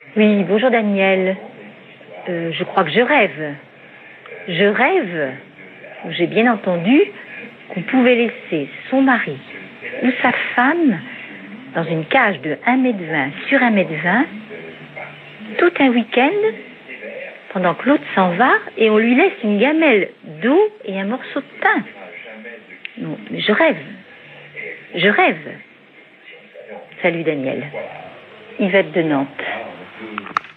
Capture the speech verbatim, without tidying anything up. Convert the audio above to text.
Oui, bonjour Daniel. Euh, je crois que je rêve. Je rêve, j'ai bien entendu, qu'on pouvait laisser son mari ou sa femme dans une cage de un mètre vingt sur un mètre vingt tout un week-end pendant que l'autre s'en va et on lui laisse une gamelle d'eau et un morceau de pain. Non, mais je rêve. Je rêve. Salut Daniel. Yvette de Nantes.